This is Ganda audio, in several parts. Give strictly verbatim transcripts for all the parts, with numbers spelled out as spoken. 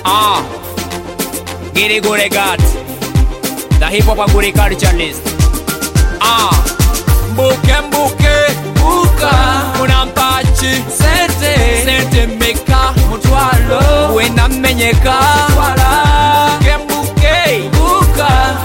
Ah, Giri Guregat, the hip hop agriculturalist. Ah, Mbuke mbuke buka munampachi sente sente meka mutwalo wena menyeka wala Mbuke mbuke buka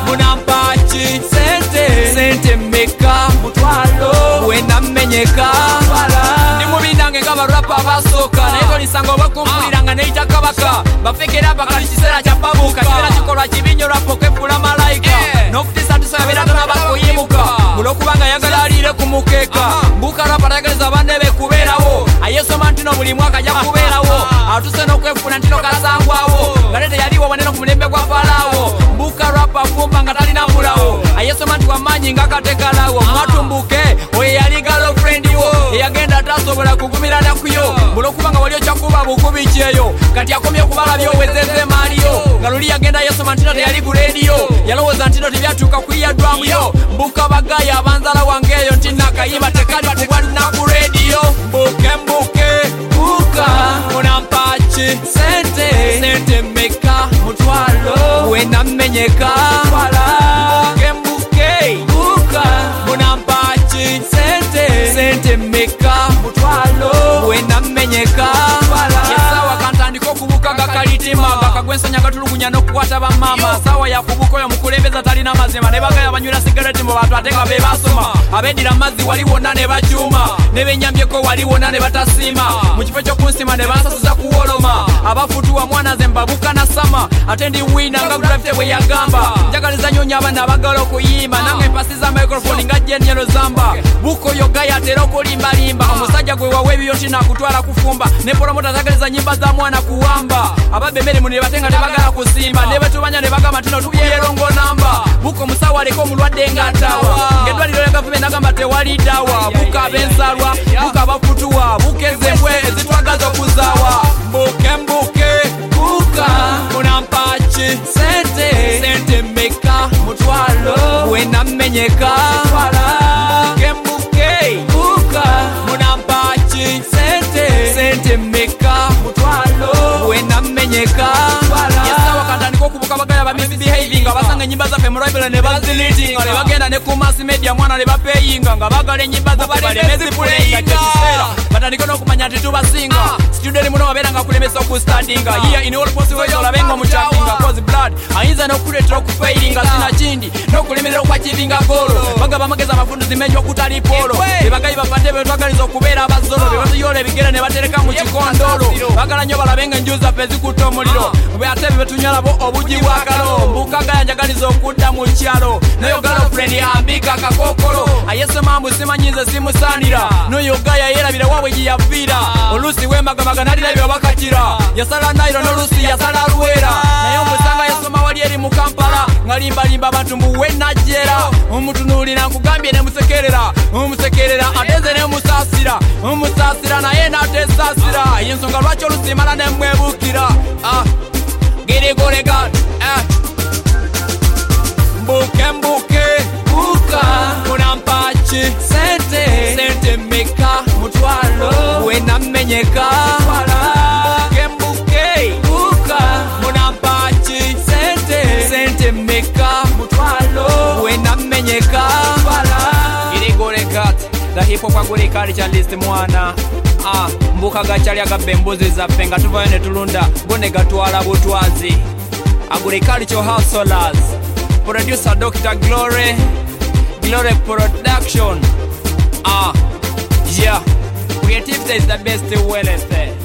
munampachi sente sente meka mutwalo wena menyeka wala Ni mubindange ngaba rapa basoka Naiko nisango bakumuliranga neita kabaka Bafekera bakali kisera chapabuka Kisera chikolwa chibinyo rapo kepula malaika Nokutisa tusabira tunabakuyimuka Mulokubanga yagala alire kumukeka Mbuka rapa tageleza bandebe kuberawo Ayeso mantino buli mwaka ja kuberawo Atuse nokwefuna ntino kasangwawo Galete yaliwo waneno kumulembe kwa falawo Mbuka rapa fumba ngatalina mulawo Ayeso manti kwa manyi ngakatekalawo Mwatu mbuke oye yali girlfriend wo Eyagenda tasobola kugumira nakuyo Mulokubanga waliyo chakuba bukubi cheyo Kati yakomye kubala byowezeze maliyo Galuli yagenda Yeso mantino teyali ku radio Yalowoza ntino tibyatuka kuiya drum yo Mbuka bagaya abanzala wangeyo ntina kayima tekali kubali na ku radio Mbuke mbuke buka munampachi sente sente meka mutwalo wena menyeka wala Mbuke mbuke buka munampachi sente sente meka mutwalo wena menyeka wala Yesawa kantandiko kubuka gakalitima gakagwensanya gatulugunya nokukwata bamama sawa ya kubuko yo mukulembeza talina mazima ne bagaya banywera cigarette mu bantu atenga be basoma abedira mazi waliwona ne bajuma ne benyambyeko waliwona ne batasima mu kifo kyo kunsima ne basasuza kuwoloma abafutuwa mwana zembabuka na sama atendi wina nga grafte bwe yagamba njagaliza nyonya abana abagala okuyimba nange mpasiza microphone nga jenyelo zamba buko yogaya tero kulimba limba omusajja gwe wawe ebyo tina kutwala kufumba ne promota zagaliza nyimba za mwana kuwamba ababemere mu ne batenga ne bagala kusimba ne betubanya ne bagamba tino tuyerongo namba buko musawa leko mulwadde ngatawa ngedwaliro ya government nagamba tewali dawa buka bensalwa buka bafutuwa bukeze mbwe ezitwagazo kuzawa Mbuke mbuke buka munampachi sente sente meka mutwalo wena menyeka wala Mbuke mbuke buka munampachi sente sente meka mutwalo wena menyeka wala Yesawa kantandiko kubuka bagaya ba misbehaving abasanga nyimba za femorable ne baziliting ale bagenda ne ku mass media mwana ne bapayinga nga bagale nyimba za bale mezi playing kisera batandiko no kumanya ati tubasinga student muno wabera nga kulemesa ku standinga here in all possible yola bengo muchapinga cause blood ainza no kuletera ku failinga sina chindi no kulemerera kwa chivinga golo banga bamageza mafundu zimenyo kutali polo bagayi bapande be twagalizo kubera abazolo be batuyole bigera ne batereka mu chikondolo bagala nyo balabenga njuza pezi kutomuliro bwe atebe betunyala bo obuji bwakalo mbuka ganjagalizo okudda mu kyalo noyo girlfriend yambika kakokolo ayese mambu simanyize simusanira noyo gaya yerabira wabwe giyavira olusi wemagamaga nalira byo bakatira yasala nairo nolusi yasala ruwera nayo musanga yasoma wali eri mu Kampala ngalimba limba abantu muwe najera umutunuli nakugambye ne musekerera umusekerera ateze ne musasira umusasira naye natesasira yensonga lwacho lusimala ne mwebukira ah Giri Guregat eh Mbuke mbuke buka munampachi sente sente meka mutwalo wena menyeka wala Mbuke mbuke buka munampachi sente sente meka mutwalo wena menyeka wala Giri Guregat the hip hop agriculturalist mwana ah mbuka gachali agabembuzi zaffe nga tuvayo ne tulunda gone gatwala butwazi agricultural householders producer Doctor Glory Glory Production ah yeah creativity is the best way let's say